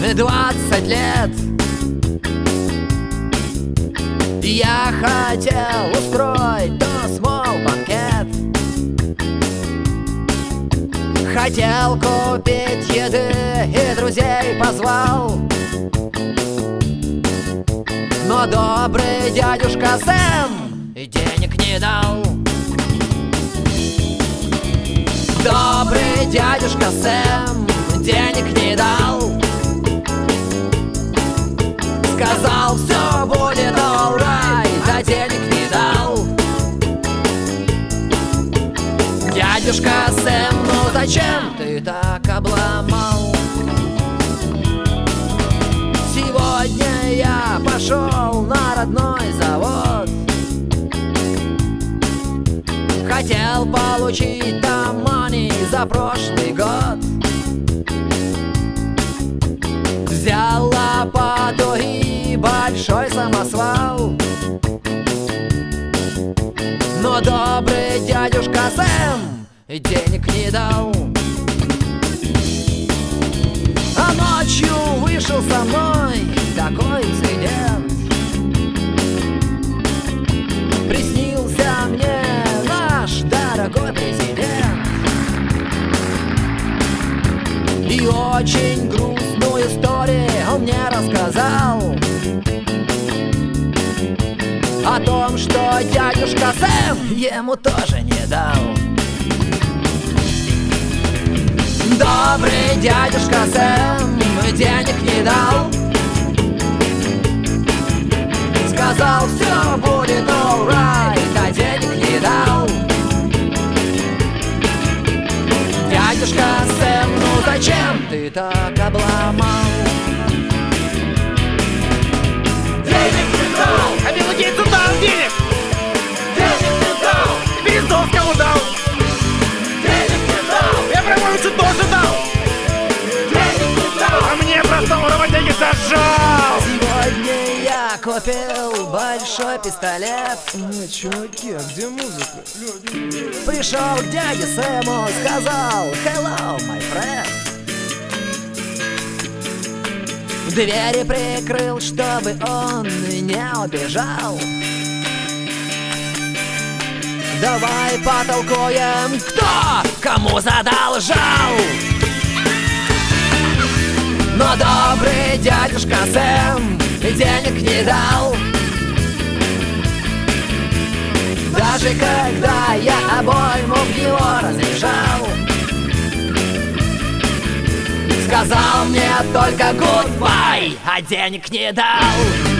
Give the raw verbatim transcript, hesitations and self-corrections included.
двадцать лет. Я хотел устроить то small банкет. Хотел купить еды и друзей позвал, но добрый дядюшка Сэм денег не дал. Добрый дядюшка Сэм денег не дал. Сказал, все будет alright, а денег не дал. Дядюшка Сэм, ну зачем ты так обломал? Сегодня я пошел на родной завод. Хотел получить там money за прошлый год. Взял лопату и большой самосвал, но добрый дядюшка Сэм денег не дал. А ночью вышел со мной такой инцидент. Приснился мне наш дорогой президент и очень грустную историю он мне рассказал о том, что дядюшка Сэм ему тоже не дал. Добрый дядюшка Сэм денег не дал. Сказал, все будет alright, а денег не дал. Дядюшка Сэм, ну зачем ты так обломал? Денег не дал! А Биллу Гейтсу дал денег! Денег не дал! И Березовскому дал! Денег не дал! Я Абрамовичу тоже дал! Денег не дал! А мне простому работяге зажал! Сегодня я купил большой пистолет. Эй, чуваки, а где музыка? Пришел к дяде Сэму, сказал hello, my friend. Двери прикрыл, чтобы он не убежал. Давай потолкуем, кто кому задолжал. Но добрый дядюшка Сэм денег не дал. Даже когда я обойму в него разрешал. Сказал мне только goodbye, а денег не дал.